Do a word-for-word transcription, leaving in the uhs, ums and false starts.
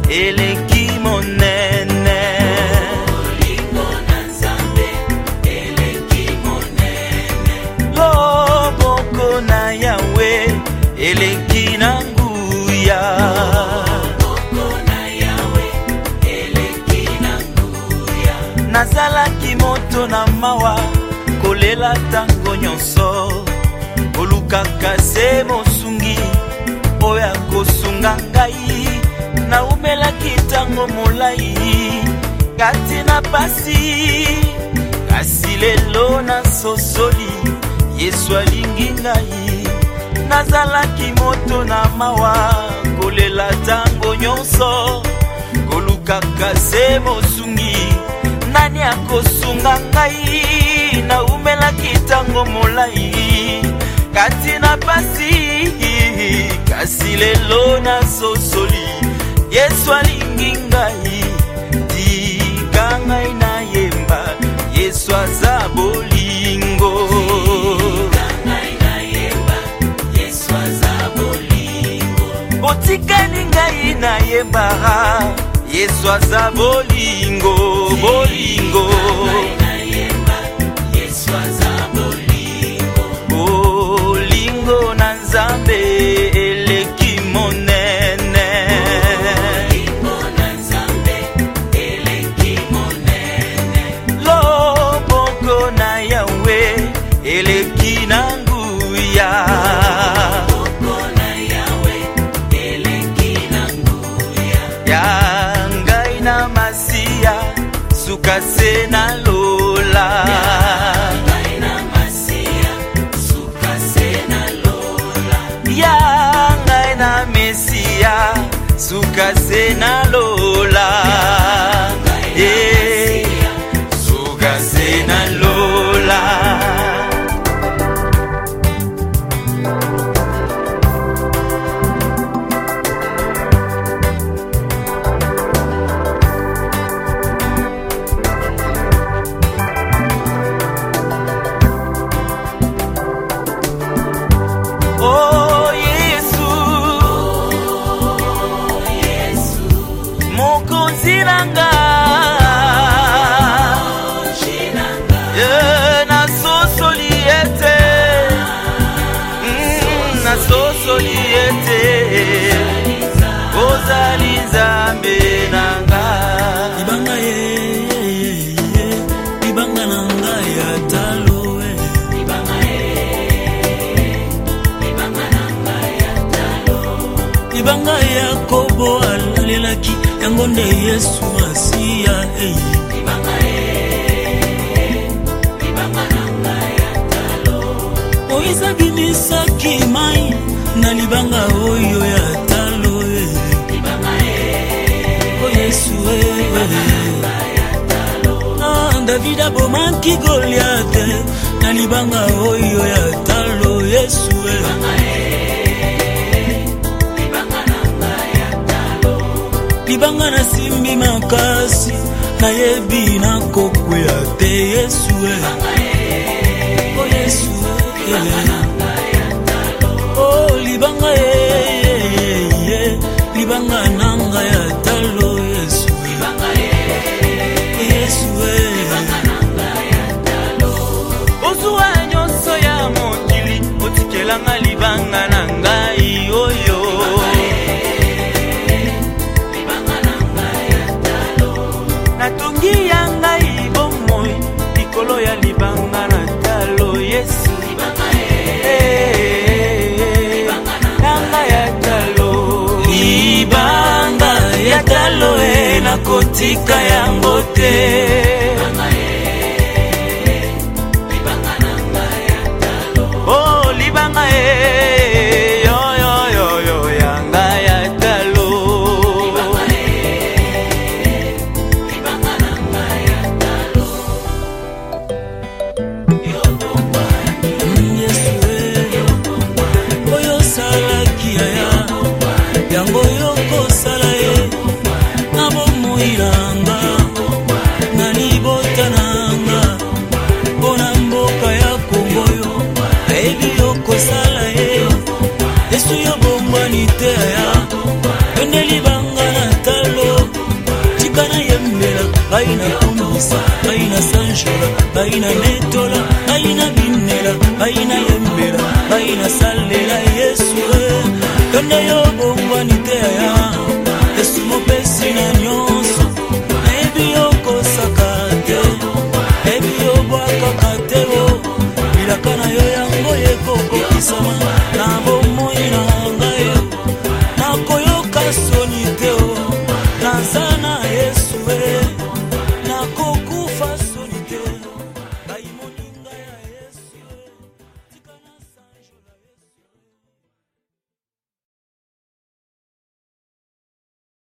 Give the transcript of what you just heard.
eleki monene. Loboko na Yahweh eleki na nguya. Nazalaki moto na mawa kolela tango nyonso, olukaka se mosungi oya kosunga ngai. Na umelaki tango molai kati na pasi, kasi lelo na sosoli Yesu alingi ngai. Nazalaki moto na mawa kolela tango nyonso, kolukaka se mosungi nani akosunga ngai. Na umelaki tango molai kati na pasi, kasi lelo na sosoli Yesu alingi ngai. Tika ngai na yemba Yesu aza bolingo. Botikani ngai na yemba Yesu aza bolingo, bolingo. Bolingo na Nzambe eleki monene. Loboko na Yahweh eleki na nguya. Yangai na Masia suka se na lola. Yangai na Masia suka se na lola. Yangai na Mesia suka se na lola. Eh, suka se na lola. Oh Yesu, oh Yesu, mokonzi nanga, yeah, na sosoliete, mm, na sosoliete, ozali Nzambe nanga. Libanga ye, libanga nanga ya talo. Libanga Yakobo alelaki yango nde Yesu Masia. Libanga e, libanga nanga ya talo. Moiza bimisaki mai na libanga oyo ya talo. Libanga e, o Yesu e, libanga nanga ya talo. Ah, David abomaki Goliath na libanga oyo ya talo. Yesu e, libanga e, libanga na simbi makasi na yebi na kokwea te. Yesu e, oh Yesu e, oh libanga e, libanga nanga ya talo. Yesu e, Yesu e, ozuwa nyonso ya mokili otikelanga libanga nanga oyo. Natungi yanga ibomoi likolo ya libanga na talo. Yesu libanga ya talo. Libanga ya talo e nakotika yango te. Oh libanga e, yo yo yo yo yanga ya talo. Yango yoko sala e, nabo muiranga, nani baina kumisa, baina sanjura, baina netola, baina binela, baina yembela, baina salela Yesu. Kanda yo bongwani teya, Yesu mopesi na nyonso. Ebi yo kosakate, ebi yo bwakakate wo. Ilakana yo yango yekoko kisama, na bomoi na ngayo. Nakoyoka soniteo, nazana